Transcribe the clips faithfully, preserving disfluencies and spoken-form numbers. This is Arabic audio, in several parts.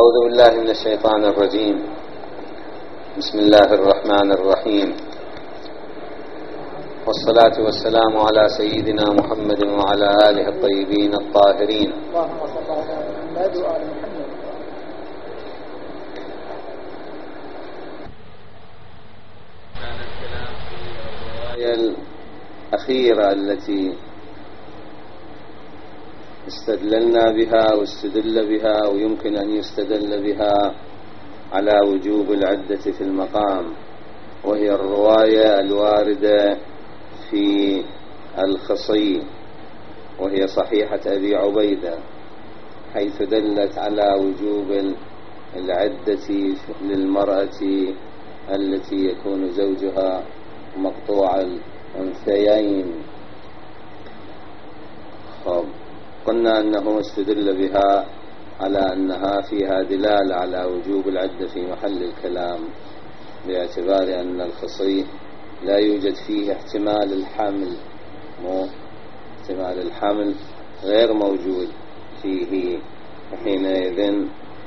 أعوذ بالله من الشيطان الرجيم. بسم الله الرحمن الرحيم، والصلاة والسلام على سيدنا محمد وعلى آله الطيبين الطاهرين. اللهم صل على محمد وآل محمد. كان الكلام في الرواية الأخيرة التي استدللنا بها واستدل بها ويمكن أن يستدل بها على وجوب العدة في المقام، وهي الرواية الواردة في الخصي، وهي صحيحة أبي عبيدة، حيث دلت على وجوب العدة للمرأة التي يكون زوجها مقطوع الأنثيين. خب قلنا أنه استدل بها على أنها فيها دلالة على وجوب العدة في محل الكلام، باعتبار أن الخصي لا يوجد فيه احتمال الحمل، مو احتمال الحمل غير موجود فيه. حينئذ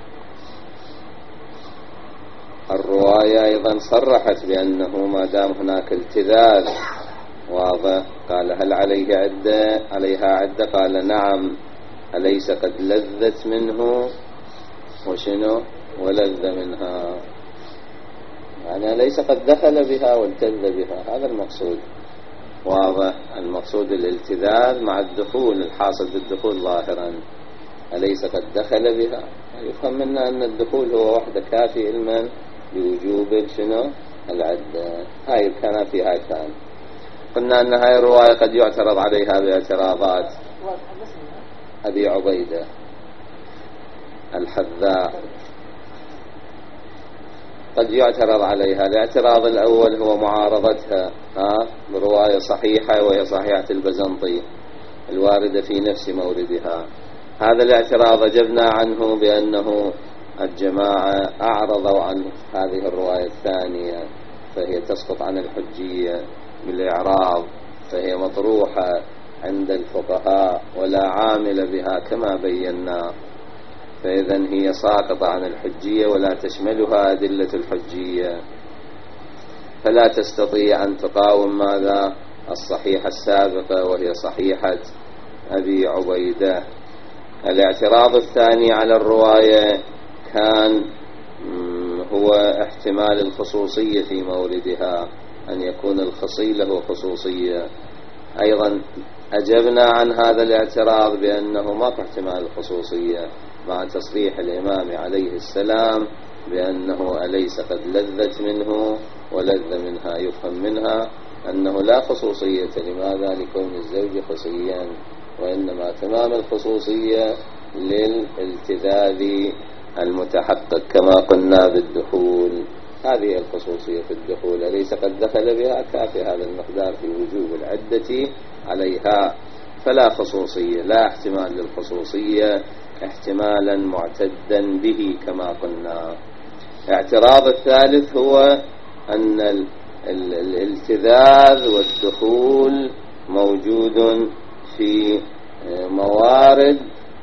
الرواية أيضا صرحت بأنه ما دام هناك التذاذ واضح، قال هل عليه عدة عليها عدة؟ قال نعم، أليس قد لذت منه وشنو ولذ منها، يعني أليس قد دخل بها والتذ بها، هذا المقصود. واضح، المقصود الالتذاذ مع الدخول، الحاصل بالدخول ظاهرا، أليس قد دخل بها؟ يفهم منا أن الدخول هو وحده كافي علما بوجوب شنو العدة. هاي كان في هاي كان قلنا أن هاي الرواية قد يعترض عليها باعتراضات. أبي عبيدة الحذاء قد يعترض عليها. الاعتراض الأول هو معارضتها ها برواية صحيحة، وهي صحيحة البزنطي الواردة في نفس موردها. هذا الاعتراض أجبنا عنه بأنه الجماعة أعرضوا عن هذه الرواية الثانية، فهي تسقط عن الحجية بالإعراض، فهي مطروحة عند الفقهاء ولا عامل بها كما بينا، فإذن هي ساقطة عن الحجية ولا تشملها أدلة الحجية، فلا تستطيع أن تقاوم ماذا الصحيحة السابقة وهي صحيحة أبي عبيدة. الاعتراض الثاني على الرواية كان هو احتمال الخصوصية في موردها، أن يكون الخصي له خصوصية. أيضا أجبنا عن هذا الاعتراض بأنه ما في احتمال الخصوصية، مع تصريح الإمام عليه السلام بأنه أليس قد لذت منه ولذ منها، يفهم منها أنه لا خصوصية. لماذا؟ لكون الزوج خصيا، وإنما تمام الخصوصية للالتذاذ المتحقق كما قلنا بالدخول. هذه الخصوصية في الدخول، أليس قد دخل بها؟ كافي هذا المقدار في وجوب العدة عليها، فلا خصوصية، لا احتمال للخصوصية، احتمالا معتدا به كما قلنا. الاعتراض الثالث هو أن الالتذاذ والدخول موجود في موارد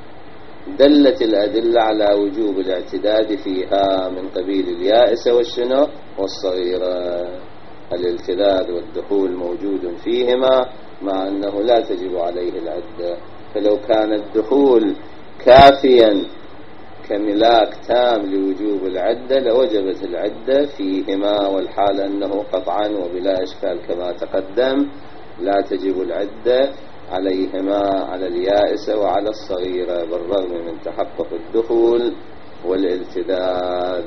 دلت الأدلة على وجوب الاعتداد فيها، من قبيل اليائسة والشنو والصغيرة. الالتذاذ والدخول موجود فيهما، مع أنه لا تجب عليه العدة. فلو كان الدخول كافيا كملاك تام لوجوب العدة لوجبت العدة فيهما، والحال أنه قطعا وبلا إشكال كما تقدم لا تجب العدة عليهما، على اليائسة وعلى الصغيرة، بالرغم من تحقق الدخول والالتذاذ.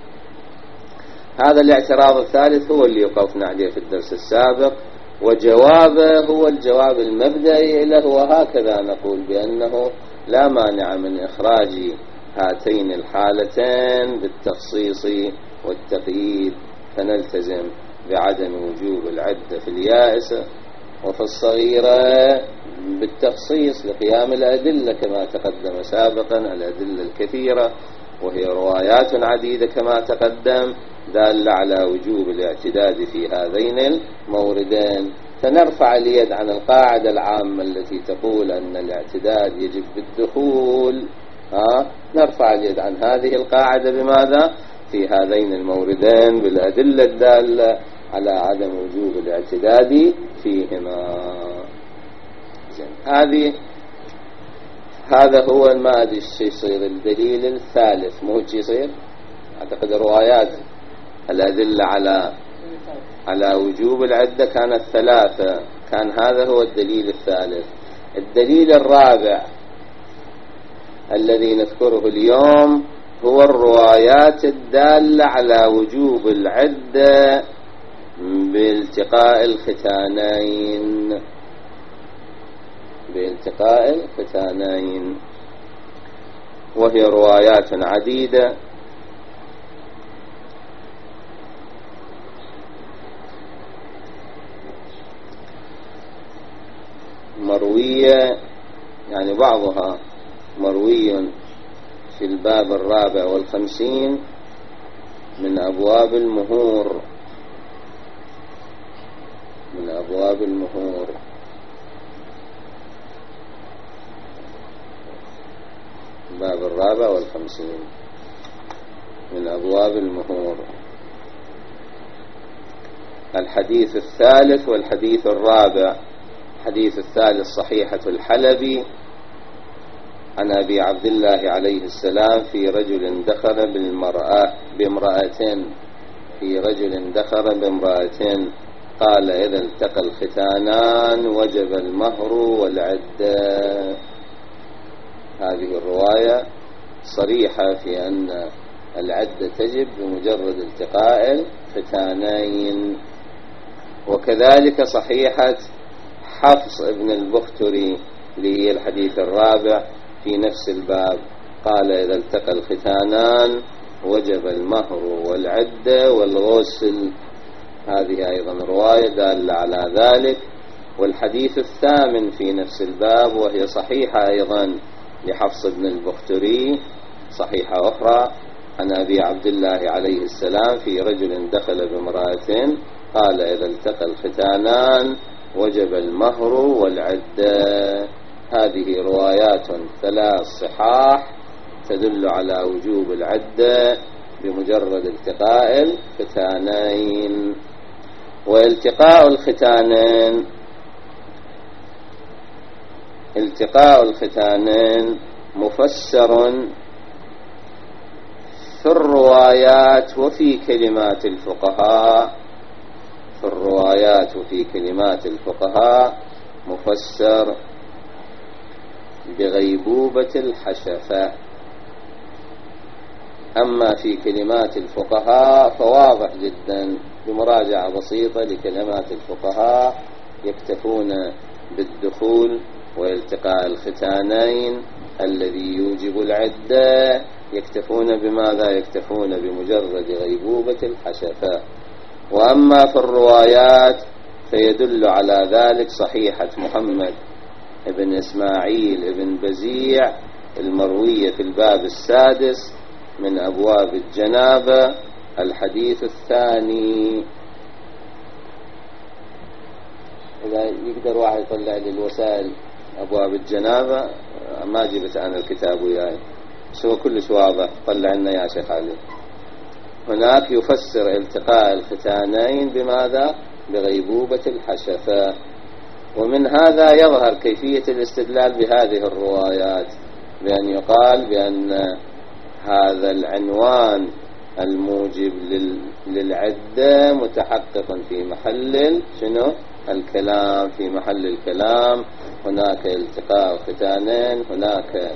هذا الاعتراض الثالث هو اللي وقفنا عليه في الدرس السابق، وجوابه هو الجواب المبدئي له، وهكذا نقول بأنه لا مانع من إخراج هاتين الحالتين بالتخصيص والتقييد، فنلتزم بعدم وجوب العدة في اليائسة، وفي الصغيرة بالتخصيص لقيام الأدلة كما تقدم سابقا، الأدلة الكثيرة وهي روايات عديدة كما تقدم دالة على وجوب الاعتداد في هذين الموردين. فنرفع اليد عن القاعدة العامة التي تقول أن الاعتداد يجب بالدخول ها نرفع اليد عن هذه القاعدة بماذا؟ في هذين الموردين بالأدلة الدالة على عدم وجوب الاعتداد فيهما. هذه هذا هو ما أدري ايش يصير الدليل الثالث، مو هيك يصير أعتقد روايات الأدلة على على وجوب العدة كانت ثلاثة، كان هذا هو الدليل الثالث. الدليل الرابع الذي نذكره اليوم هو الروايات الدالة على وجوب العدة بالتقاء الختانين بالتقاء الختانين وهي روايات عديدة مروية، يعني بعضها مروي في الباب الرابع والخمسين من أبواب المهور من أبواب المهور الباب الرابع والخمسين من أبواب المهور. الحديث الثالث والحديث الرابع. الحديث الثالث صحيحة الحلبي عن أبي عبد الله عليه السلام في رجل دخل بالمرأة بامرأة في رجل دخل بامرأة قال إذا التقى الختانان وجب المهر والعدة. هذه الرواية صريحة في أن العدة تجب بمجرد التقاء الختانين. وكذلك صحيحة حفص ابن البختري اللي هي الحديث الرابع في نفس الباب قال إذا التقى الختانان وجب المهر والعدة والغسل. هذه أيضا رواية دالة على ذلك. والحديث الثامن في نفس الباب وهي صحيحة أيضا لحفص بن البختري صحيحة أخرى عن أبي عبد الله عليه السلام في رجل دخل بامرأة قال إذا التقى الختانان وجب المهر والعدة. هذه روايات ثلاث صحاح تدل على وجوب العدة بمجرد التقاء الختانين. والتقاء الختانين التقاء الختانين مفسر في الروايات وفي كلمات الفقهاء في الروايات وفي كلمات الفقهاء مفسر بغيبوبة الحشفة. أما في كلمات الفقهاء فواضح جدا بمراجعة بسيطة لكلمات الفقهاء يكتفون بالدخول والتقاء الختانين الذي يوجب العدة، يكتفون بماذا؟ يكتفون بمجرد غيبوبة الحشفة. وأما في الروايات فيدل على ذلك صحيحة محمد ابن إسماعيل ابن بزيع المروية في الباب السادس من أبواب الجنابة الحديث الثاني. إذا يقدر واحد يطلع لي الوسائل أبواب الجنابة، ما جبت أنا الكتاب وياي بس هو كلش واضح، طلع لنا يا شيخ علي. هناك يفسر التقاء الختانين بماذا؟ بغيبوبة الحشفة. ومن هذا يظهر كيفية الاستدلال بهذه الروايات بأن يقال بأن هذا العنوان الموجب للعدة متحقق في محل شنو؟ الكلام، في محل الكلام. هناك التقاء ختانين، هناك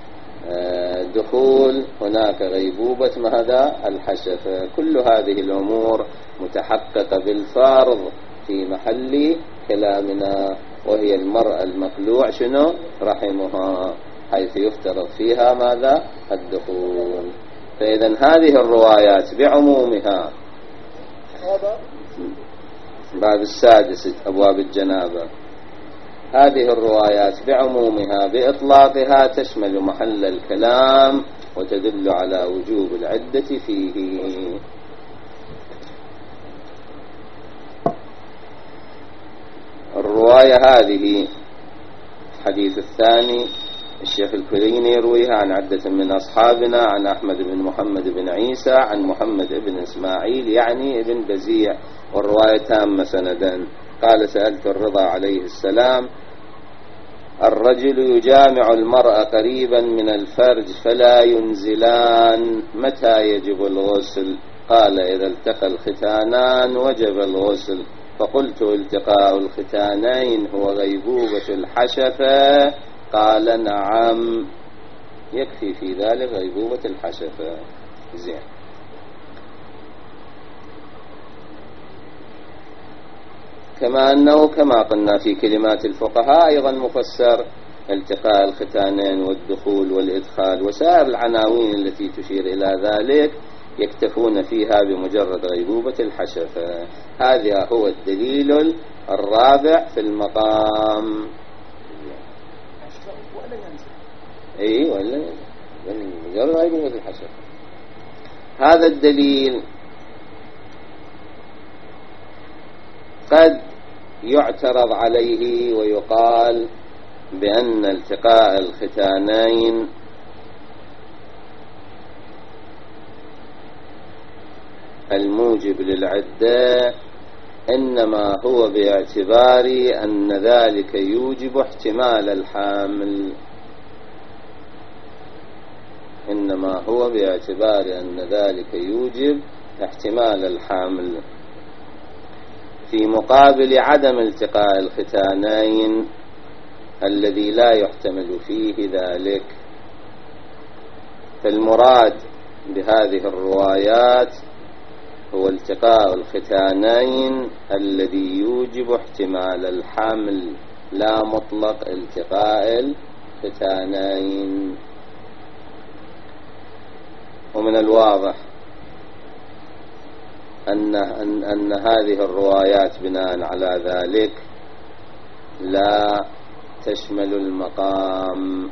دخول، هناك غيبوبة ماذا؟ الحشفة. كل هذه الأمور متحققة بالفرض في محل كلامنا، وهي المرأة المخلوع شنو؟ رحمها، حيث يفترض فيها ماذا؟ الدخول. فإذا هذه الروايات بعمومها باب السادس أبواب الجنابة، هذه الروايات بعمومها بإطلاقها تشمل محل الكلام وتدل على وجوب العدة فيه. الرواية هذه الحديث الثاني الشيخ الكليني يرويها عن عدة من أصحابنا عن أحمد بن محمد بن عيسى عن محمد بن إسماعيل يعني ابن بزيع، والرواية تامة سندا. قال: سألت الرضا عليه السلام: الرجل يجامع المرأة قريبا من الفرج فلا ينزلان، متى يجب الغسل؟ قال: إذا التقى الختانان وجب الغسل. فقلت: التقاء الختانين هو غيبوبة الحشفة؟ قال: نعم، يكفي في ذلك غيبوبة الحشفة. زين. كما أنه كما قلنا في كلمات الفقهاء أيضا مفسر التقاء الختانين والدخول والإدخال وسائر العناوين التي تشير إلى ذلك يكتفون فيها بمجرد غيبوبة الحشفة. هذا هو الدليل الرابع في المقام. اي ولا مجرد غيبوبة الحشفة. هذا الدليل قد يعترض عليه ويقال بأن التقاء الختانين الموجب للعدة إنما هو باعتبار أن ذلك يوجب احتمال الحامل، إنما هو باعتبار أن ذلك يوجب احتمال الحامل، في مقابل عدم التقاء الختانين الذي لا يحتمل فيه ذلك. فالمراد بهذه الروايات هو التقاء الختانين الذي يوجب احتمال الحمل، لا مطلق التقاء الختانين. ومن الواضح أن, أن, أن هذه الروايات بناء على ذلك لا تشمل المقام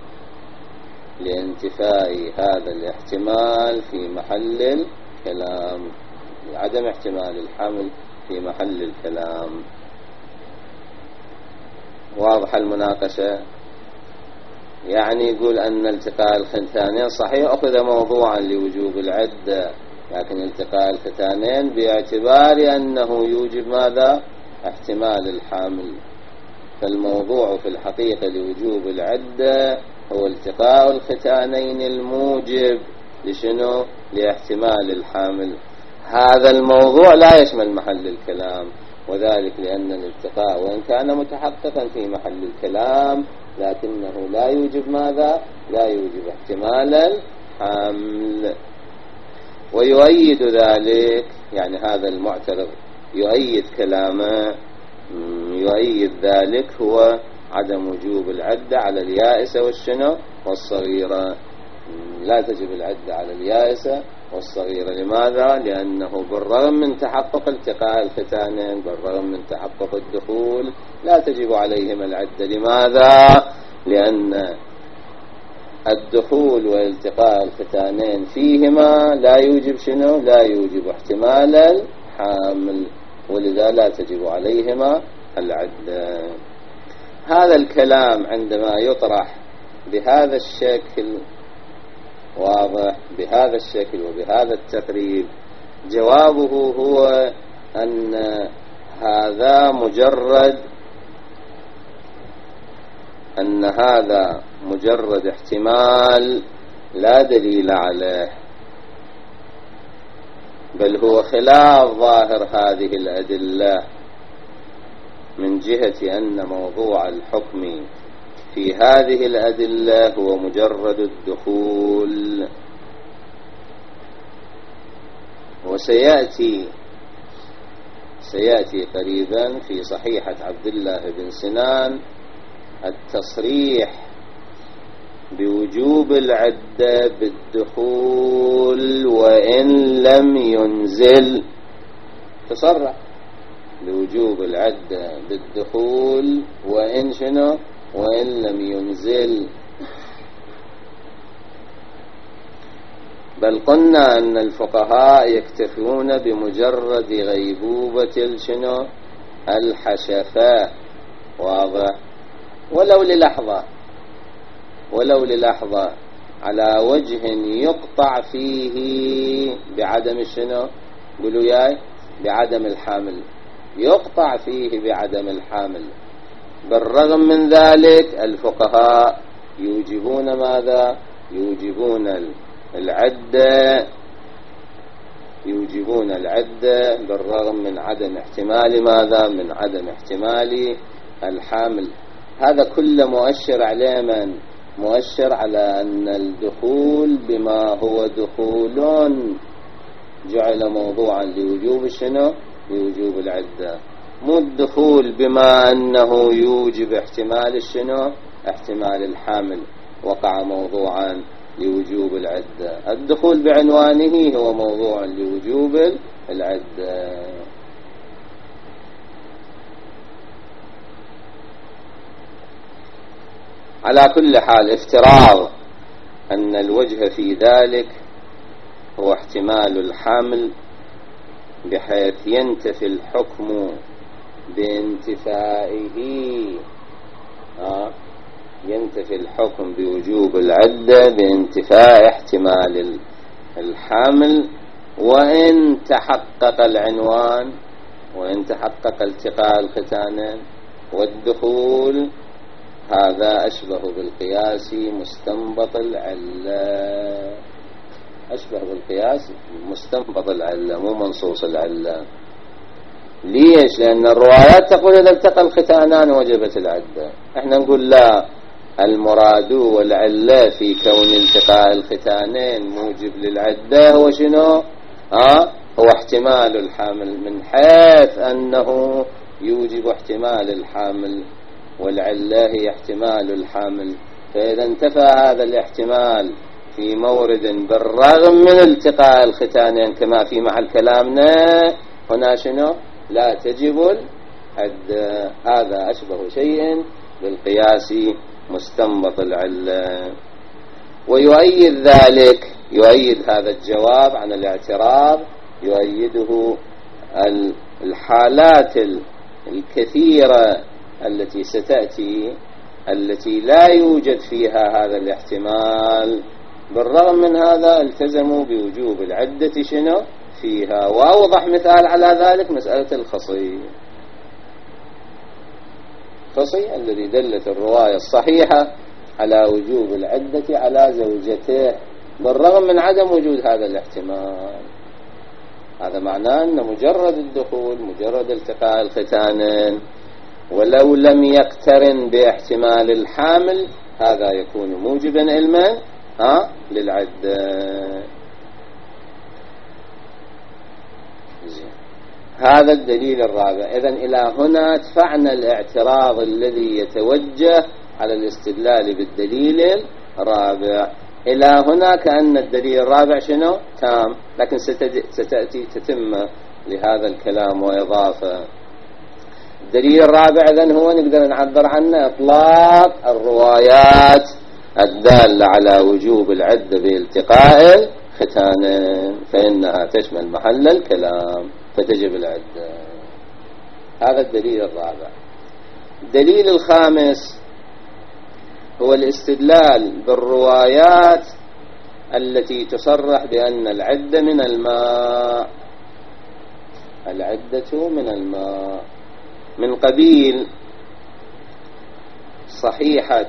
لانتفاء هذا الاحتمال في محل الكلام، عدم احتمال الحمل في محل الكلام. واضح المناقشة؟ يعني يقول أن التقاء الختانين صحيح أخذ موضوعا لوجوب العدة، لكن التقاء الختانين باعتبار أنه يوجب ماذا؟ احتمال الحمل. فالموضوع في الحقيقة لوجوب العدة هو التقاء الختانين الموجب لشنو؟ لاحتمال الحمل. هذا الموضوع لا يشمل محل الكلام، وذلك لأن الالتقاء وإن كان متحققا في محل الكلام لكنه لا يوجب ماذا؟ لا يوجب احتمال الحمل. ويؤيد ذلك، يعني هذا المعترض يؤيد كلامه، يؤيد ذلك هو عدم وجوب العدة على اليائسة والشنو والصغيرة. لا تجب العدة على اليائسة والصغيرة. لماذا؟ لأنه بالرغم من تحقق التقاء الختانين، بالرغم من تحقق الدخول، لا تجب عليهم العدة. لماذا؟ لأن الدخول والتقاء الختانين فيهما لا يوجب شنو؟ لا يوجب احتمال الحامل، ولذا لا تجب عليهما العدة. هذا الكلام عندما يطرح بهذا الشكل، واضح، بهذا الشكل وبهذا التقريب، جوابه هو أن هذا مجرد أن هذا مجرد احتمال لا دليل عليه، بل هو خلاف ظاهر هذه الأدلة من جهة أن موضوع الحكم في هذه الأدلة هو مجرد الدخول. وسيأتي سيأتي قريبا في صحيحة عبد الله بن سنان التصريح بوجوب العدة بالدخول وإن لم ينزل، تصرح بوجوب العدة بالدخول وإن شنو؟ وإن لم ينزل. بل قلنا أن الفقهاء يكتفون بمجرد غيبوبة الشنو؟ الحشفاء، واضح، ولو للحظة، ولو للحظة على وجه يقطع فيه بعدم الشنو؟ قولوا ياي بعدم الحامل، يقطع فيه بعدم الحامل. بالرغم من ذلك الفقهاء يوجبون ماذا؟ يوجبون العدة، يوجبون العدة بالرغم من عدم احتمال ماذا؟ من عدم احتمال الحامل. هذا كله مؤشر على من؟ مؤشر على أن الدخول بما هو دخول جعل موضوعا لوجوب شنو؟ لوجوب العدة، مو الدخول بما أنه يوجب احتمال الشنو؟ احتمال الحامل وقع موضوعا لوجوب العدة. الدخول بعنوانه هو موضوع لوجوب العدة. على كل حال افتراض أن الوجه في ذلك هو احتمال الحمل بحيث ينتفي الحكم بانتفائه، آه ينتفي الحكم بوجوب العدة بانتفاء احتمال الحمل، وإن تحقق العنوان، وإن تحقق التقاء الختانين والدخول، هذا أشبه بالقياس مستنبط العلة، أشبه بالقياس مستنبط العلة مو منصوص العلة. ليش؟ لأن الروايات تقول إذا التقى الختانان وجبت العدة، احنا نقول لا، المراد والعلة في كون التقاء الختانين موجب للعدة هو شنو؟ ها؟ هو احتمال الحامل، من حيث أنه يوجب احتمال الحامل، والعلة هي احتمال الحامل. فإذا انتفى هذا الاحتمال في مورد بالرغم من التقاء الختانين كما في محل كلامنا هنا شنو؟ لا تجب العدة. هذا أشبه شيء بالقياس مستنبط العلة. ويؤيد ذلك، يؤيد هذا الجواب عن الاعتراض، يؤيده الحالات الكثيرة التي ستأتي التي لا يوجد فيها هذا الاحتمال، بالرغم من هذا التزموا بوجوب العدة شنو فيها. وأوضح مثال على ذلك مسألة الخصي، خصي الذي دلت الرواية الصحيحة على وجوب العدة على زوجته بالرغم من عدم وجود هذا الاحتمال. هذا معناه أن مجرد الدخول، مجرد التقاء الختانين، ولو لم يقترن باحتمال الحامل، هذا يكون موجبا علما ها للعدة. هذا الدليل الرابع. إذن إلى هنا دفعنا الاعتراض الذي يتوجه على الاستدلال بالدليل الرابع. إلى هنا كأن الدليل الرابع شنو؟ تام، لكن ستأتي تتم لهذا الكلام وإضافة. الدليل الرابع إذن هو نقدر نعبر عنه إطلاق الروايات الدالة على وجوب العدة بالتقاء الختانين، فإنها تشمل محل الكلام فتجب العدة. هذا الدليل الرابع. الدليل الخامس هو الاستدلال بالروايات التي تصرح بأن العدة من الماء، العدة من الماء، من قبيل صحيحة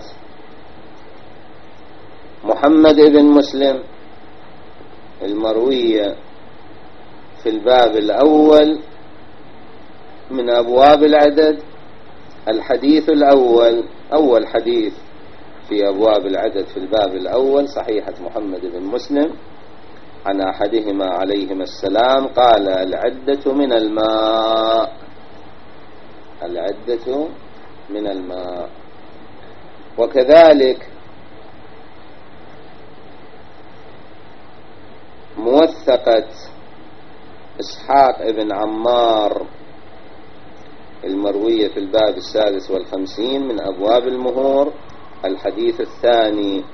محمد بن مسلم المروية في الباب الأول من أبواب العدد. الحديث الأول، أول حديث في أبواب العدد في الباب الأول صحيحة محمد بن مسلم عن أحدهما عليهما السلام قال العدة من الماء، العدة من الماء. وكذلك موثقة إسحاق بن عمار المروية في الباب السادس والخمسين من أبواب المهور، الحديث الثاني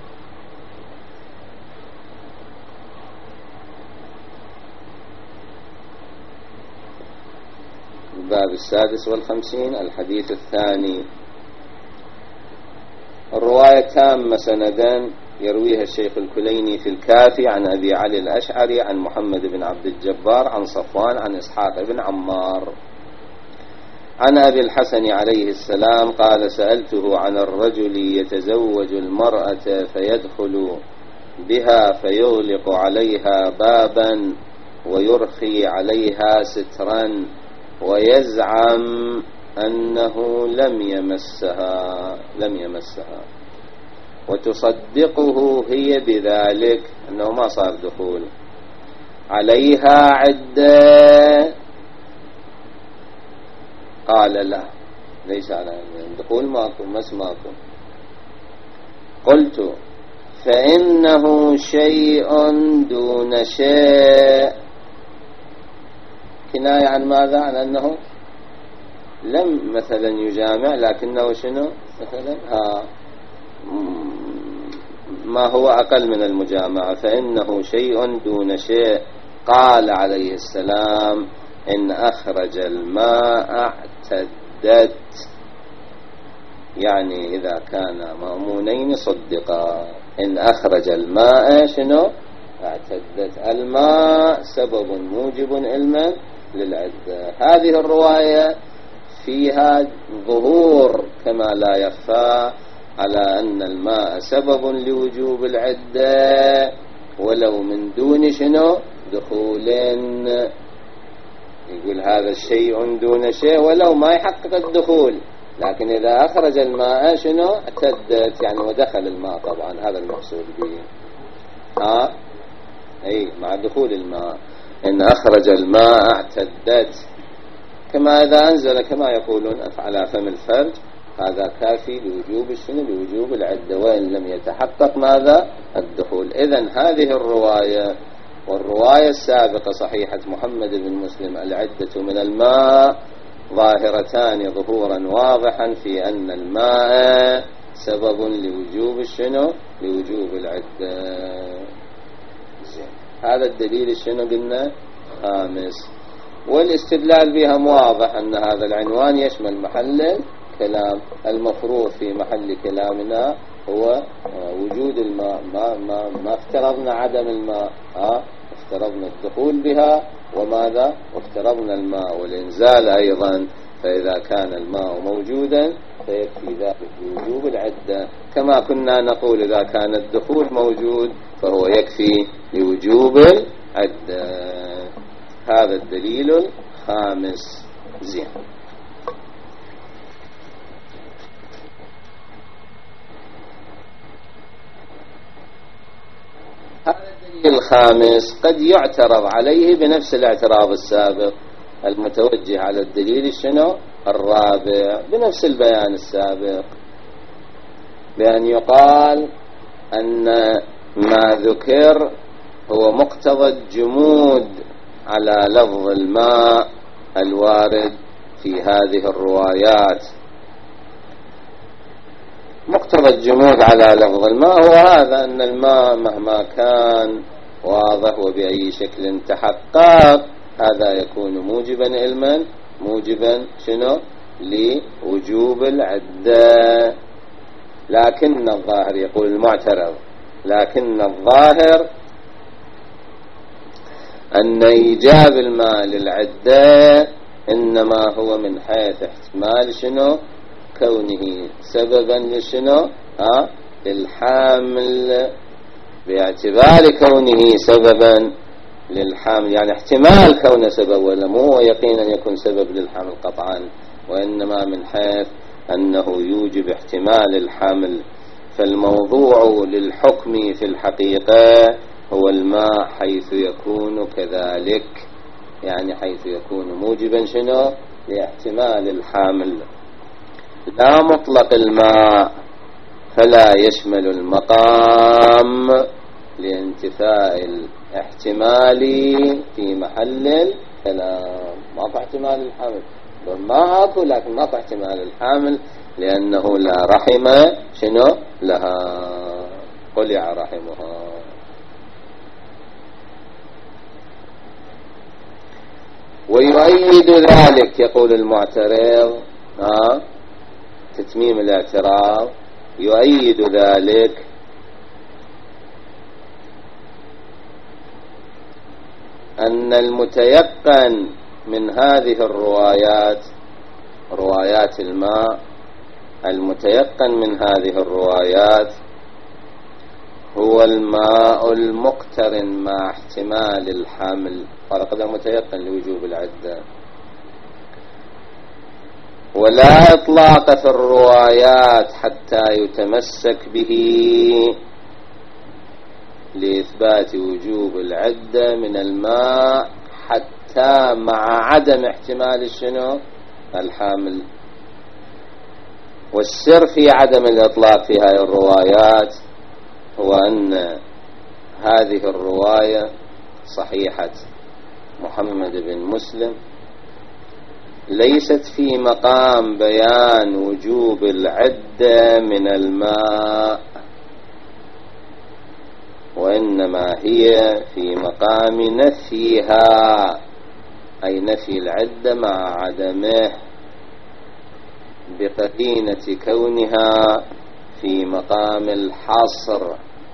الباب السادس والخمسين الحديث الثاني. والرواية تامة سندا يرويها الشيخ الكليني في الكافي عن أبي علي الأشعري عن محمد بن عبد الجبار عن صفوان عن إسحاق بن عمار عن أبي الحسن عليه السلام قال سألته عن الرجل يتزوج المرأة فيدخل بها فيغلق عليها بابا ويرخي عليها سترا ويزعم أنه لم يمسها لم يمسها وتصدقه هي بذلك أنه ما صار دخول عليها عدة. قال لا ليس على الدخول ماكو مس ماكو. قلت فإنه شيء دون شيء، كناية عن ماذا؟ عن أنه لم مثلا يجامع لكنه شنو مثلا ها ما هو أقل من المجامعة. فإنه شيء دون شيء. قال عليه السلام إن أخرج الماء اعتدت، يعني إذا كان مأمونين صدقا. إن أخرج الماء شنو اعتدت، الماء سبب موجب علما للعدة. هذه الرواية فيها ظهور كما لا يخفى على أن الماء سبب لوجوب العدة ولو من دون شنو دخول. يقول هذا الشيء دون شيء ولو ما يحقق الدخول، لكن إذا أخرج الماء شنو اعتدت، يعني ودخل الماء طبعا، هذا المقصود به. ها أي مع دخول الماء. إن أخرج الماء اعتدت، كما إذا أنزل كما يقولون على فم الفرج، هذا كافي لوجوب الشنو لوجوب العدة وإن لم يتحقق ماذا الدخول. إذن هذه الرواية والرواية السابقة صحيحة محمد بن مسلم العدة من الماء ظاهرتان ظهورا واضحا في أن الماء سبب لوجوب الشنو لوجوب العدة. هذا الدليل الشنو قلنا خامس. والاستدلال بها واضح أن هذا العنوان يشمل محل كلام. المفروض في محل كلامنا هو وجود الماء، ما, ما, ما افترضنا عدم الماء، ها افترضنا الدخول بها وماذا وافترضنا الماء والإنزال أيضا. فإذا كان الماء موجودا فيكفي ذلك لوجوب العدة، كما كنا نقول إذا كان الدخول موجود فهو يكفي لوجوب العدة. هذا الدليل الخامس. زين. هذا الدليل الخامس قد يعترض عليه بنفس الاعتراض السابق المتوجه على الدليل الشنو الرابع بنفس البيان السابق، بأن يقال أن ما ذكر هو مقتضى الجمود على لفظ الماء الوارد في هذه الروايات. مقتضى الجمود على لفظ الماء هو هذا، أن الماء مهما كان واضح وبأي شكل تحقق هذا يكون موجبا علما موجبا شنو لوجوب العدة. لكن الظاهر يقول المعترض لكن الظاهر أن إيجاب الماء للعدة إنما هو من حيث احتمال شنو كونه سببا لشنو ها للحامل، باعتبار كونه سببا للحامل، يعني احتمال كونه سبب ولا مو يقينا يكون سبب للحمل قطعا، وإنما من حيث أنه يوجب احتمال الحمل. فالموضوع للحكم في الحقيقة هو الماء حيث يكون كذلك، يعني حيث يكون موجبا شنو لاحتمال الحامل، لا مطلق الماء فلا يشمل المقام لانتفاء الاحتمال في محل الكلام. ما في احتمال الحمل، ما اكو لكن ما في احتمال الحامل لأنه لا رحم شنو لها، قلع رحمها. ويؤيد ذلك يقول المعترض ها تتميم الاعتراض يؤيد ذلك أن المتيقن من هذه الروايات، روايات الماء، المتيقن من هذه الروايات هو الماء المقترن مع احتمال الحمل، فرق متيقن لوجوب العدة. ولا إطلاق في الروايات حتى يتمسك به لإثبات وجوب العدة من الماء، حتى مع عدم احتمال الشنو الحامل. والسر في عدم الإطلاق في هذه الروايات هو أن هذه الرواية صحيحة محمد بن مسلم ليست في مقام بيان وجوب العدة من الماء، وإنما هي في مقام نفيها، أي نفي العدة مع عدمه، بقرينة كونها في مقام الحصر،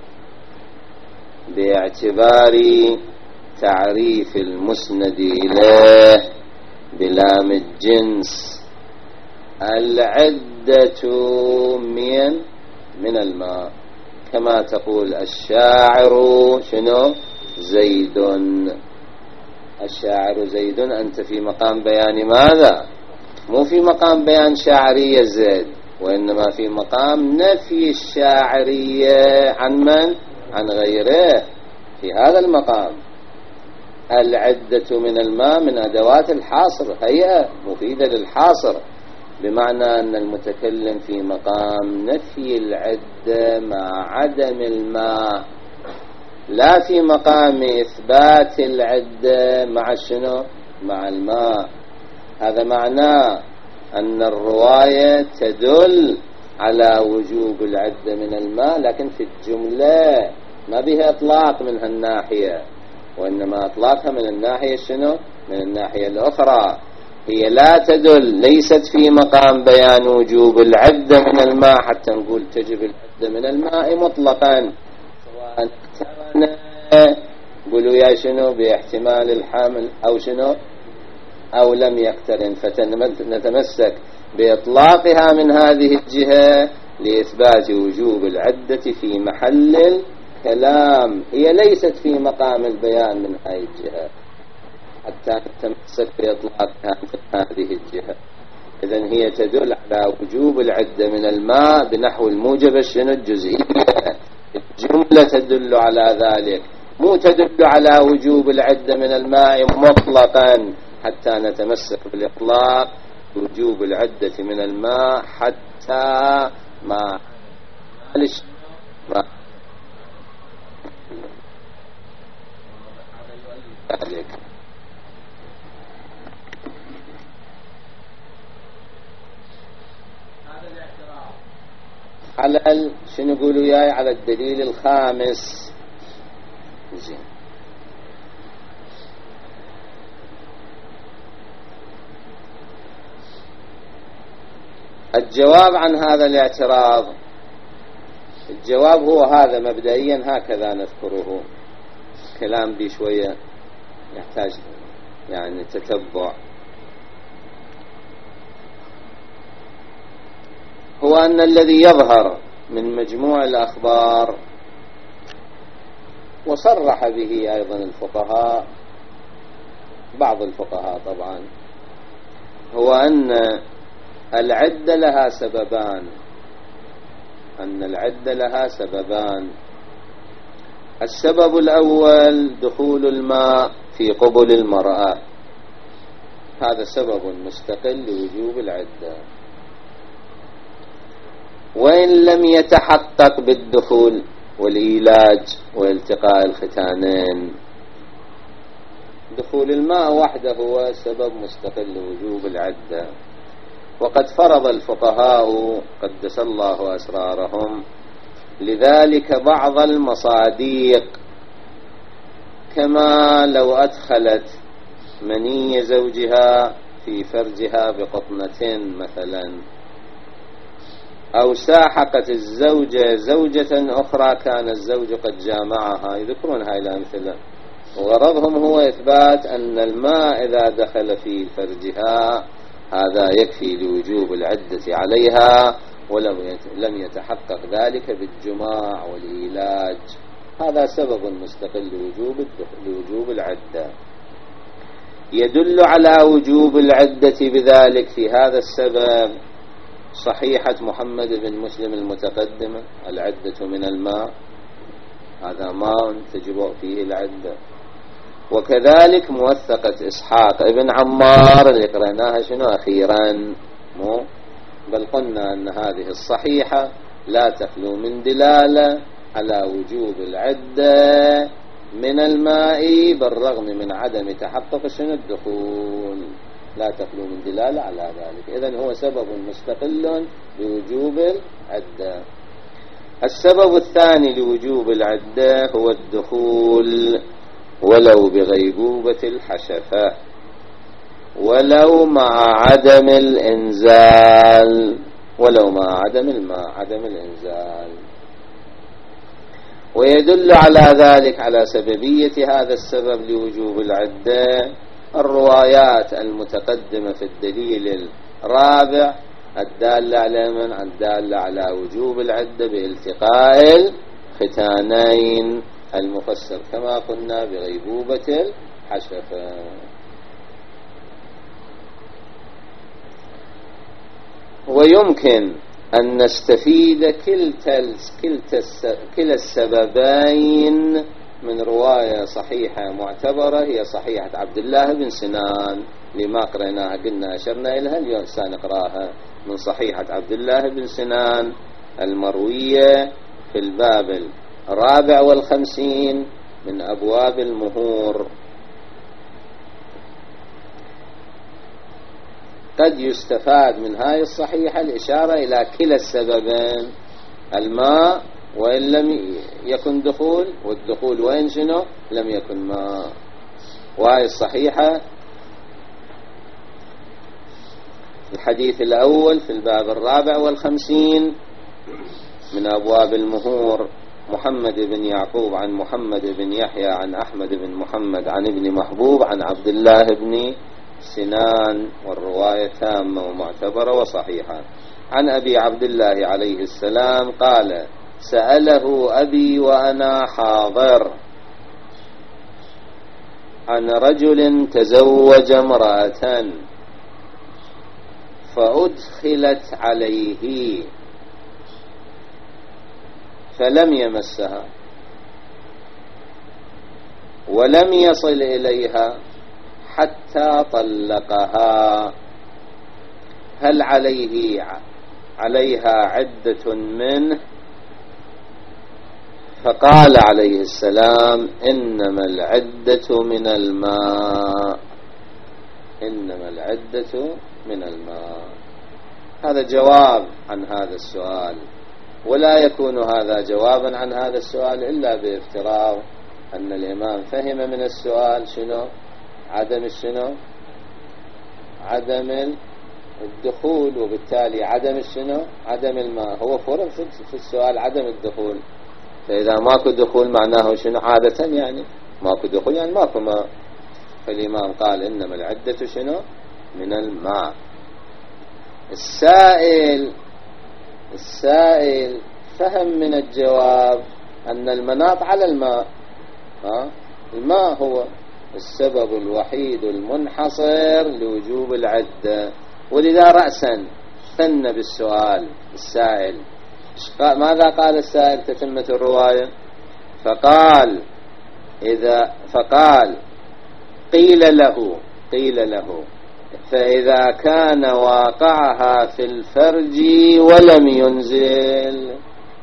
باعتبار تعريف المسند إليه بلام الجنس العدة من من الماء، كما تقول الشاعر شنو زيد، الشاعر زيد، أنت في مقام بيان ماذا؟ مو في مقام بيان شاعرية زيد، وإنما في مقام نفي الشاعرية عن من؟ عن غيره. في هذا المقام العدة من الماء من أدوات الحاصر، هيئة مفيدة للحاصر، بمعنى أن المتكلم في مقام نفي العدة مع عدم الماء، لا في مقام إثبات العدة مع شنو؟ مع الماء. هذا معناه أن الرواية تدل على وجوب العدة من الماء، لكن في الجملة ما بها إطلاق من هالناحية، وإنما أطلاقها من الناحية شنو؟ من الناحية الأخرى. هي لا تدل، ليست في مقام بيان وجوب العدة من الماء حتى نقول تجب العدة من الماء مطلقا، سواء اقترن قولوا يا شنو باحتمال الحمل أو شنو أو لم يقترن، فنتمسك بإطلاقها من هذه الجهة لإثبات وجوب العدة في محل الكلام. هي ليست في مقام البيان من هذه الجهة حتى نتمسك بإطلاقها من هذه الجهة. إذن هي تدل على وجوب العدة من الماء بنحو الموجب الشنو الجزئية، الجملة تدل على ذلك، مو تدل على وجوب العدة من الماء مطلقا حتى نتمسك بالإطلاق وجوب العدة من الماء حتى ما ذلك. على شنو يقولوا ياي على الدليل الخامس. زين، الجواب عن هذا الاعتراض، الجواب هو هذا مبدئيا هكذا نذكره، كلام دي شوية يحتاج يعني تتبع. هو أن الذي يظهر من مجموع الأخبار، وصرح به أيضا الفقهاء، بعض الفقهاء طبعا، هو أن العدة لها سببان، أن العدة لها سببان. السبب الأول دخول الماء في قبل المرأة، هذا سبب مستقل لوجوب العدة، وإن لم يتحقق بالدخول والإيلاج والتقاء الختانين، دخول الماء وحده هو سبب مستقل لوجوب العدة. وقد فرض الفقهاء قدس الله أسرارهم لذلك بعض المصاديق، كما لو أدخلت مني زوجها في فرجها بقطنة مثلا، أو ساحقت الزوجة زوجة أخرى كان الزوج قد جامعها، يذكرون هاي الأمثلة، وغرضهم هو إثبات أن الماء إذا دخل في فرجها هذا يكفي لوجوب العدة عليها، ولم يتحقق ذلك بالجماع والإيلاج. هذا سبب مستقل لوجوب لوجوب العدة. يدل على وجوب العدة بذلك في هذا السبب صحيحة محمد بن مسلم المتقدمة: العدة من الماء، هذا ماء تجب فيه العدة. وكذلك موثقة إسحاق ابن عمار اللي قرأناها شنو أخيرا، مو بل قلنا أن هذه الصحيحة لا تخلو من دلالة على وجوب العدة من الماء بالرغم من عدم تحقق شنو الدخول، لا تخلو من دلالة على ذلك. إذن هو سبب مستقل لوجوب العدة. السبب الثاني لوجوب العدة هو الدخول ولو بغيبوبة الحشفة، ولو مع عدم الإنزال، ولو مع عدم الماء، عدم الإنزال. ويدل على ذلك على سببية هذا السبب لوجوب العدة الروايات المتقدمة في الدليل الرابع الدالة على من؟ الدالة على وجوب العدة بالتقاء الختانين المفسر كما قلنا بغيبوبة الحشفة. ويمكن أن نستفيد كلتا كلا السببين من رواية صحيحة معتبرة هي صحيحة عبد الله بن سنان لما قرأناها، قلنا أشرنا إليها، اليوم سنقراها من صحيحة عبد الله بن سنان المروية في الباب الرابع والخمسين من أبواب المهور. قد يستفاد من هاي الصحيحة الإشارة إلى كلا السببين، الماء وإن لم يكن دخول، والدخول وإن شنو لم يكن ماء. وهاي الصحيحة الحديث الأول في الباب الرابع والخمسين من أبواب المهور: محمد بن يعقوب عن محمد بن يحيى عن أحمد بن محمد عن ابن محبوب عن عبد الله بن سنان، والرواية تامة ومعتبرة وصحيحة. عن أبي عبد الله عليه السلام قال: سأله أبي وأنا حاضر عن رجل تزوج امرأة فأدخلت عليه فلم يمسها ولم يصل إليها حتى طلقها، هل عليه عليها عدة منه؟ فقال عليه السلام: إنما العدة من الماء، إنما العدة من الماء. هذا جواب عن هذا السؤال، ولا يكون هذا جوابا عن هذا السؤال إلا بافتراض أن الإمام فهم من السؤال شنو؟ عدم الشنو؟ عدم الدخول، وبالتالي عدم الشنو؟ عدم الماء. هو فرض في السؤال عدم الدخول، فإذا ماكو دخول معناه شنو عادة؟ يعني ماكو دخول يعني ماكو ماء. فالإمام قال: إنما العدة شنو؟ من الماء. السائل السائل فهم من الجواب أن المناط على الماء، ها؟ الماء هو السبب الوحيد المنحصر لوجوب العدة، ولذا رأسا ثنى بالسؤال السائل. ماذا قال السائل تتمة الرواية؟ فقال إذا فقال قيل له قيل له فإذا كان واقعها في الفرج ولم ينزل.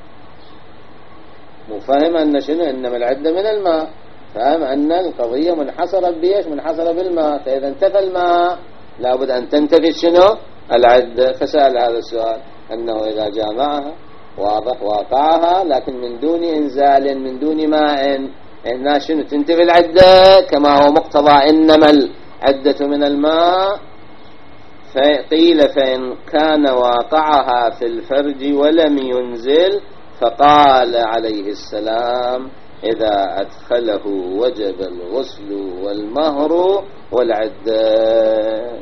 مفهم أن شنو؟ إنما العدة من الماء، فهم أن القضية منحصرة بيش؟ منحصرة بالماء، فإذا انتفى الماء لابد أن تنتفي شنو؟ العدة. فسأل هذا السؤال أنه إذا جامعها واضح واقعها لكن من دون إنزال من دون ماء، هنا شنو؟ تنتفي العدة كما هو مقتضى إنما العدة من الماء. فقيل فإن كان واقعها في الفرج ولم ينزل فقال عليه السلام إذا أدخله وجب الغسل والمهر والعدة.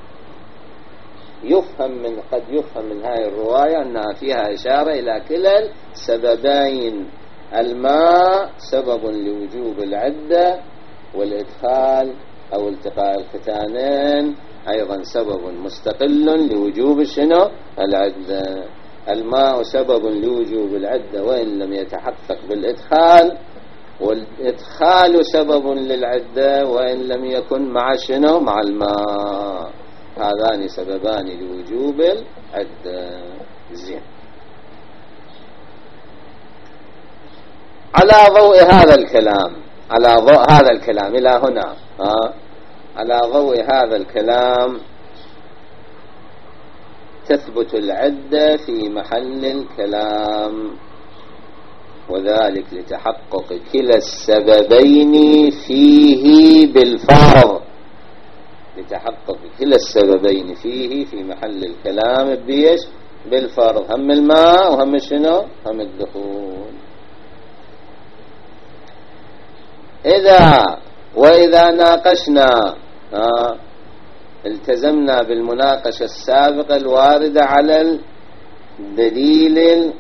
يفهم من قد يفهم من هذه الرواية أنها فيها إشارة إلى كلا السببين، الماء سبب لوجوب العدة، والإدخال أو التقاء الختانين أيضا سبب مستقل لوجوب شنو العدة. الماء سبب لوجوب العدة وإن لم يتحقق بالإدخال، والإدخال سبب للعدة وإن لم يكن مع شنو مع الماء. هذان سببان لوجوب العدة. زين. على ضوء هذا الكلام على ضوء هذا الكلام إلى هنا ها على ضوء هذا الكلام تثبت العدة في محل الكلام، وذلك لتحقق كلا السببين فيه بالفرض. لتحقق كلا السببين فيه في محل الكلام بيش بالفرض، هم الماء وهم شنو هم الدخول. إذا وإذا ناقشنا آه التزمنا بالمناقشة السابقة الواردة على الدليل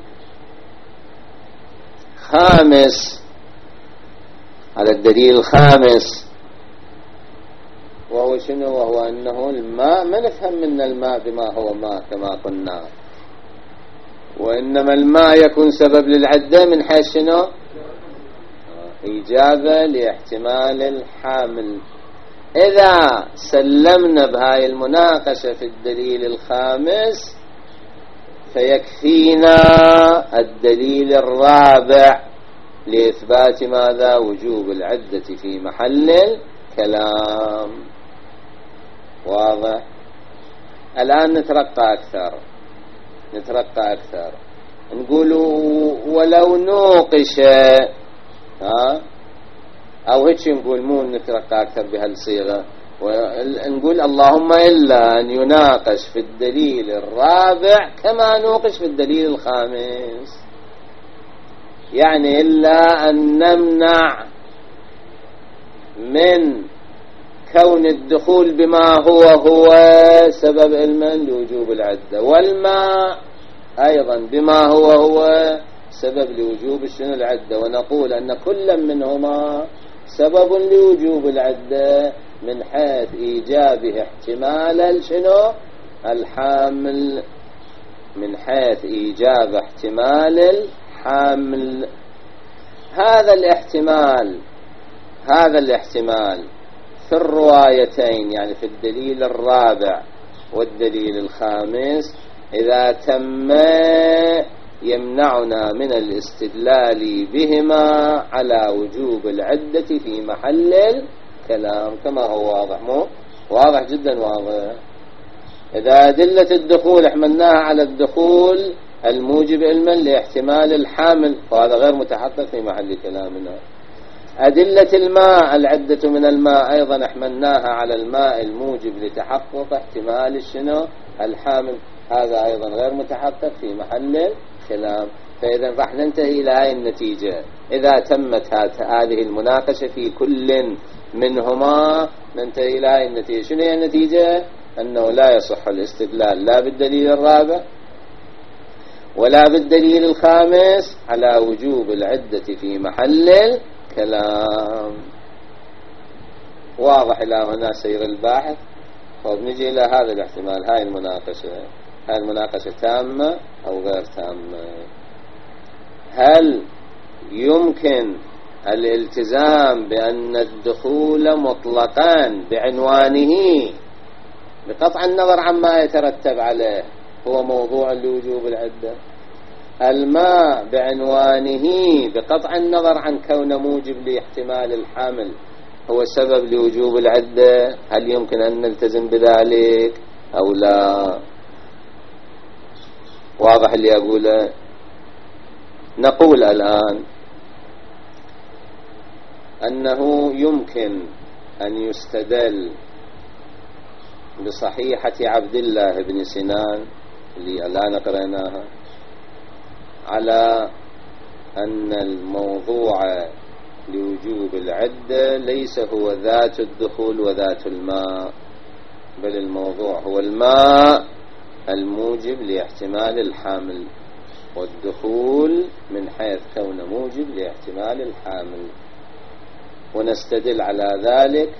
الخامس على الدليل الخامس وهو شنو؟ وهو أنه الماء ما نفهم من الماء بما هو ماء كما قلنا، وإنما الماء يكون سبب للعدة من حيث شنو؟ إجابة لاحتمال الحامل. إذا سلمنا بهاي المناقشة في الدليل الخامس فيكفينا الدليل الرابع لإثبات ماذا؟ وجوب العدة في محل الكلام. واضح؟ الآن نترقى أكثر نترقى أكثر نقول ولو نوقش ها أو هيك نقول، مو نترقى أكثر بهالصيغة، ونقول اللهم إلا أن يناقش في الدليل الرابع كما نوقش في الدليل الخامس، يعني إلا أن نمنع من كون الدخول بما هو هو سبب علما لوجوب العدة، والماء أيضا بما هو هو سبب لوجوب شنو العدة، ونقول أن كل منهما سبب لوجوب العدة من حيث إيجابه احتمال شنو الحامل، من حيث إيجاب احتمال الحامل. هذا الاحتمال هذا الاحتمال في الروايتين، يعني في الدليل الرابع والدليل الخامس، إذا تم يمنعنا من الاستدلال بهما على وجوب العدة في محل الكلام كما هو واضح. مو واضح جدا واضح. إذا أدلة الدخول احملناها على الدخول الموجب علما لاحتمال الحامل، وهذا غير متحقق في محل كلامنا. أدلة الماء العدة من الماء أيضا احملناها على الماء الموجب لتحقق احتمال الشنو الحامل، هذا أيضا غير متحقق في محل الكلام. فإذا راح ننتهي إلى هذه النتيجة، إذا تمت هذه المناقشة في كل منهما ننتهي إلى هذه النتيجة. شنو هي النتيجة؟ أنه لا يصح الاستدلال لا بالدليل الرابع ولا بالدليل الخامس على وجوب العدة في محل الكلام. واضح إلى هنا سير الباحث. وبنجي إلى هذا الاحتمال، هاي المناقشة هاي المناقشة تامة أو غير تامة؟ هل يمكن الالتزام بأن الدخول مطلقا بعنوانه بقطع النظر عما يترتب عليه هو موضوع لوجوب العدة؟ الماء بعنوانه بقطع النظر عن كونه موجب لاحتمال الحامل هو سبب لوجوب العدة؟ هل يمكن أن نلتزم بذلك أو لا؟ واضح اللي أقوله؟ نقول الآن أنه يمكن أن يستدل بصحيحة عبد الله بن سنان اللي الآن قرأناها على أن الموضوع لوجوب العدة ليس هو ذات الدخول وذات الماء، بل الموضوع هو الماء الموجب لاحتمال الحامل، والدخول من حيث كون موجب لاحتمال الحامل. ونستدل على ذلك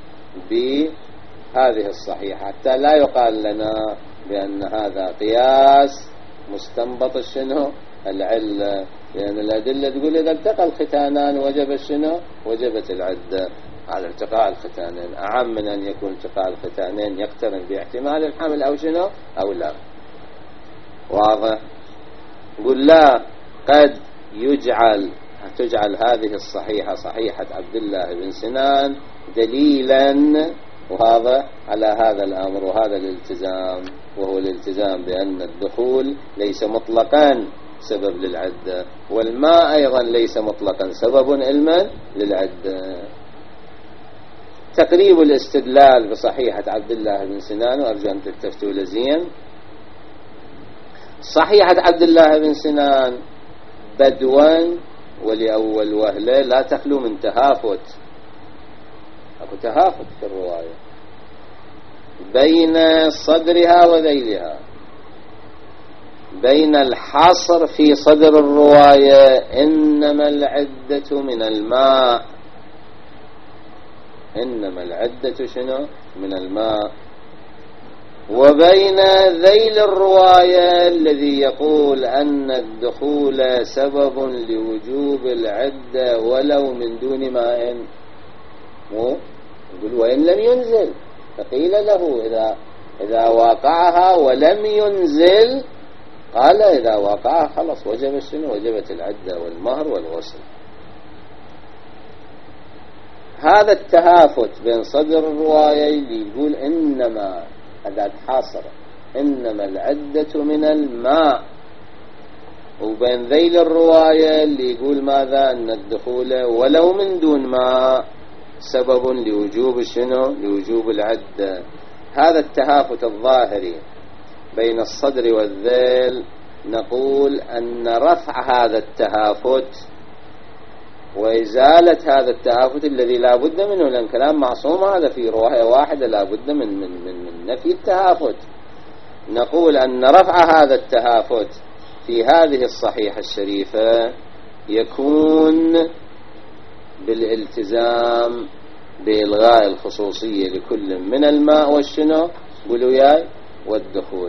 بهذه الصحيحة حتى لا يقال لنا بأن هذا قياس مستنبط الشنو العلة، لأن الأدلة تقول إذا التقى الختانان وجب الشنو وجبت العدة. على التقاء الختانين أعم من أن يكون التقاء الختانين يقترن باحتمال الحمل أو شنو أو لا. واضح؟ قل لا، قد يجعل تجعل هذه الصحيحة صحيحة عبد الله بن سنان دليلا وهذا على هذا الأمر وهذا الالتزام، وهو الالتزام بأن الدخول ليس مطلقا سبب للعدة، والماء أيضا ليس مطلقا سبب علما للعدة. تقريب الاستدلال بصحيحة عبد الله بن سنان، وأرجو أن تلتفتوا لزين. صحيحة عبد الله بن سنان بدوا ولأول وهلة لا تخلو من تهافت، أكو تهافت في الرواية بين صدرها وذيلها، بين الحصر في صدر الرواية إنما العدة من الماء، إنما العدة شنو من الماء، وبين ذيل الرواية الذي يقول أن الدخول سبب لوجوب العدة ولو من دون ماء، يقول وإن لم ينزل، فقيل له إذا إذا وقعها ولم ينزل، قال إذا وقعها خلص وجب الشنو وجبت العدة والمهر والغسل. هذا التهافت بين صدر الرواية اللي يقول إنما هذا حاصر إنما العدة من الماء، وبين ذيل الرواية اللي يقول ماذا أن الدخول ولو من دون ماء سبب لوجوب الشنو لوجوب العدة. هذا التهافت الظاهري بين الصدر والذيل نقول أن رفع هذا التهافت وإزالة هذا التهافت الذي لا بد منه، لأن كلام معصوم هذا في رواية واحدة لا بد من, من, من, من نفي التهافت، نقول أن رفع هذا التهافت في هذه الصحيحة الشريفة يكون بالالتزام بإلغاء الخصوصية لكل من الماء والشنو والوياي والدخول،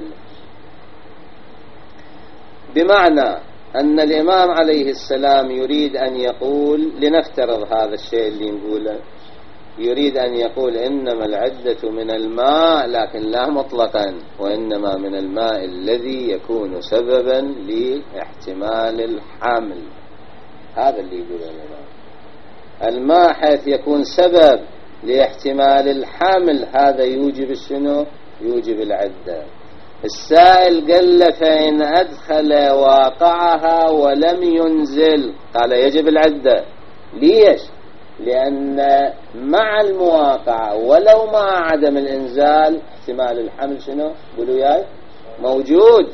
بمعنى أن الإمام عليه السلام يريد أن يقول، لنفترض هذا الشيء اللي نقوله، يريد أن يقول إنما العدة من الماء، لكن لا مطلقا، وإنما من الماء الذي يكون سببا لاحتمال الحمل. هذا اللي يقول الإمام، الماء حيث يكون سبب لاحتمال الحمل هذا يوجب الشنو يوجب العدة. السائل قال له فإن أدخل واقعها ولم ينزل، قال يجب العدة. ليش؟ لأن مع المواقعة ولو مع عدم الإنزال احتمال الحمل شنو قولوا ياي موجود.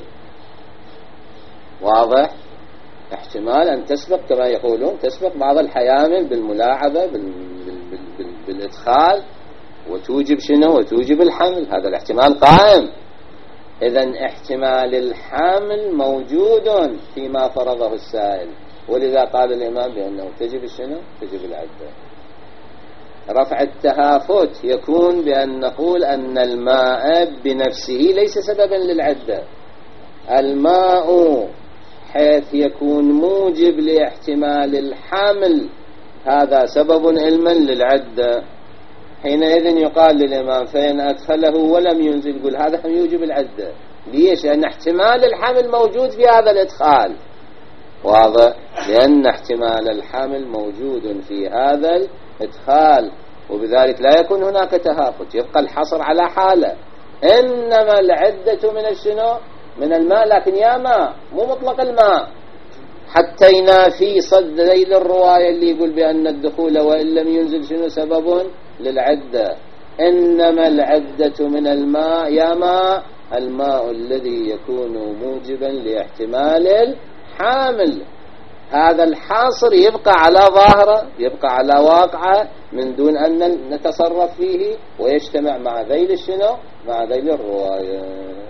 واضح؟ احتمال أن تسبق كما يقولون تسبق بعض الحيامل بالملاعبة بال... بال... بال... بال... بالإدخال وتوجب شنو وتوجب الحمل، هذا الاحتمال قائم. إذن احتمال الحمل موجود فيما فرضه السائل، ولذا قال الإمام بأنه تجب الشنو تجب العدة. رفع التهافت يكون بأن نقول أن الماء بنفسه ليس سببا للعدة، الماء حيث يكون موجب لاحتمال الحمل هذا سبب علما للعدة. حينئذ يقال للإمام فإن أدخله ولم ينزل، يقول هذا يوجب العدة. ليش؟ لأن احتمال الحمل موجود في هذا الإدخال. واضح؟ لأن احتمال الحمل موجود في هذا الإدخال، وبذلك لا يكون هناك تهافت، يبقى الحصر على حالة إنما العدة من الشنو من الماء، لكن يا ماء مو مطلق الماء، حتى ينافي صد ذيل الرواية اللي يقول بأن الدخول وإن لم ينزل شنو سبب للعدة. إنما العدة من الماء يا ماء الماء الذي يكون موجبا لاحتمال الحامل. هذا الحاصر يبقى على ظاهرة، يبقى على واقعه من دون أن نتصرف فيه، ويجتمع مع ذيل الشنو؟ مع ذيل الرواية.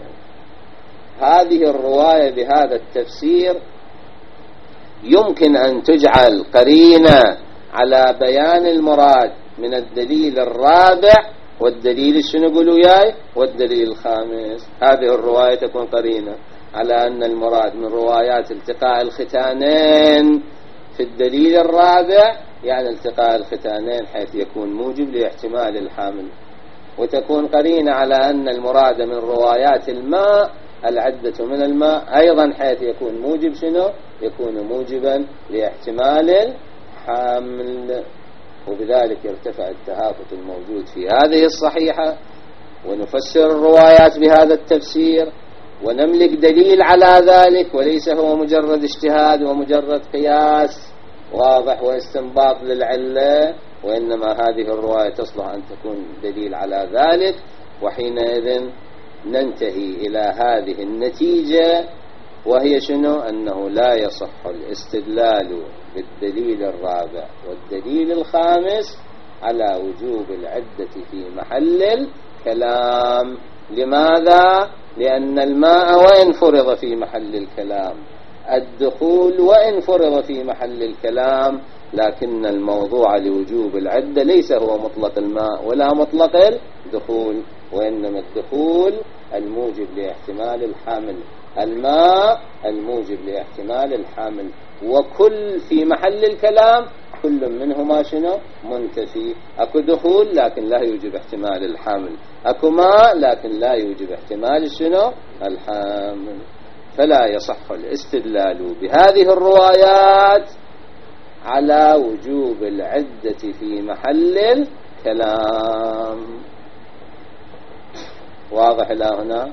هذه الرواية بهذا التفسير يمكن أن تجعل قرينة على بيان المراد من الدليل الرابع والدليل الشنو قولوا ياي والدليل الخامس. هذه الرواية تكون قرينة على أن المراد من روايات التقاء الختانين في الدليل الرابع يعني التقاء الختانين حيث يكون موجب لاحتمال الحامل، وتكون قرينة على أن المراد من روايات الماء العدة من الماء أيضا حيث يكون موجب شنو؟ يكون موجبا لاحتمال الحامل. وبذلك يرتفع التهافت الموجود في هذه الصحيحة، ونفسر الروايات بهذا التفسير ونملك دليل على ذلك، وليس هو مجرد اجتهاد ومجرد قياس واضح واستنباط للعلة، وإنما هذه الرواية تصلح أن تكون دليل على ذلك. وحينئذ ننتهي إلى هذه النتيجة، وهي شنو؟ أنه لا يصح الاستدلال بالدليل الرابع والدليل الخامس على وجوب العدة في محل الكلام. لماذا؟ لأن الماء وإن فرض في محل الكلام، الدخول وإن فرض في محل الكلام، لكن الموضوع لوجوب العدة ليس هو مطلق الماء ولا مطلق الدخول، وإنما الدخول الموجب لاحتمال الحامل، الماء الموجب لاحتمال الحامل، وكل في محل الكلام كل منهما شنو؟ منتفي. أكو دخول لكن لا يوجب احتمال الحامل، أكو ماء لكن لا يوجب احتمال شنو؟ الحامل. فلا يصح الاستدلال بهذه الروايات على وجوب العدة في محل الكلام. واضح إلى هنا؟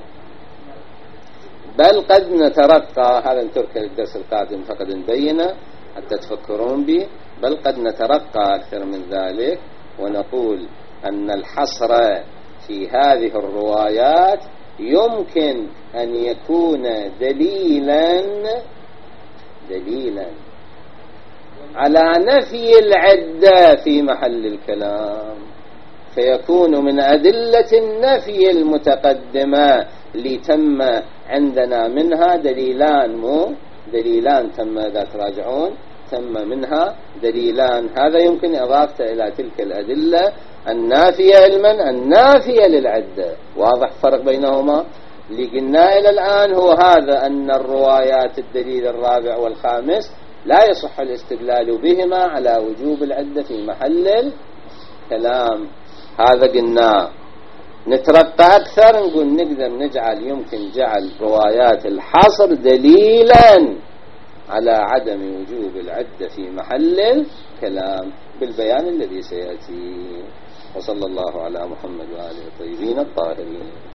بل قد نترقى، هذا نترك الدرس القادم فقد نبينه حتى تفكرون به، بل قد نترقى أكثر من ذلك ونقول أن الحصر في هذه الروايات يمكن أن يكون دليلا دليلا على نفي العدة في محل الكلام، فيكون من أدلة النفي المتقدمة اللي تم عندنا منها دليلان، مو دليلان تم إذا تراجعون تم منها دليلان. هذا يمكن إضافته إلى تلك الأدلة النافية علما النافية للعدة. واضح فرق بينهما؟ اللي قلنا إلى الآن هو هذا، أن الروايات الدليل الرابع والخامس لا يصح الاستدلال بهما على وجوب العدة في محل الكلام. هذا قلنا. نترقى أكثر نقول نقدر نجعل يمكن جعل روايات الحصر دليلا على عدم وجوب العدة في محل الكلام بالبيان الذي سيأتي. وصلى الله على محمد وآله الطيبين الطاهرين.